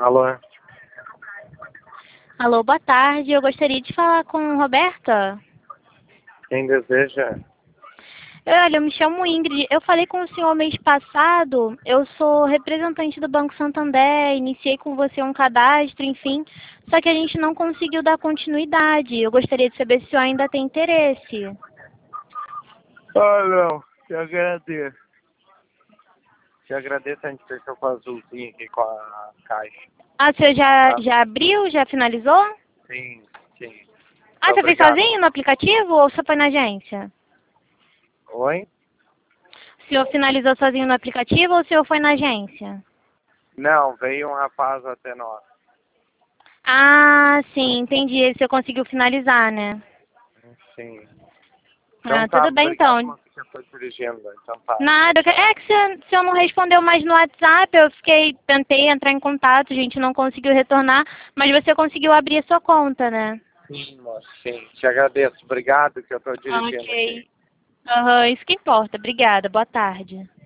Alô? Alô, boa tarde. Eu gostaria de falar com Roberta. Quem deseja? Olha, eu me chamo Ingrid. Eu falei com o senhor mês passado. Eu sou representante do Banco Santander. Iniciei com você um cadastro, enfim. Só que a gente não conseguiu dar continuidade. Eu gostaria de saber se o senhor ainda tem interesse. Ah, não. Te agradeço. Te agradeço, a gente fechou com a azulzinha aqui com a caixa. Ah, o senhor já, Tá? já abriu? Já finalizou? Sim, sim. Ah, você fez Obrigado. sozinho no aplicativo ou só foi na agência? Oi? O senhor finalizou sozinho no aplicativo ou o senhor foi na agência? Não, veio um rapaz até nós. Ah, sim, entendi. Aí o senhor conseguiu finalizar, né? Sim. Então Ah, tá, tudo bem obrigado então. por você que foi dirigindo. Então tá. Nada, é que o senhor não respondeu mais no WhatsApp, tentei entrar em contato, a gente não conseguiu retornar, mas você conseguiu abrir a sua conta, né? Sim, moço, sim. Te agradeço. Obrigado que eu tô dirigindo aqui. Ok. Aham, isso que importa. Obrigada, boa tarde.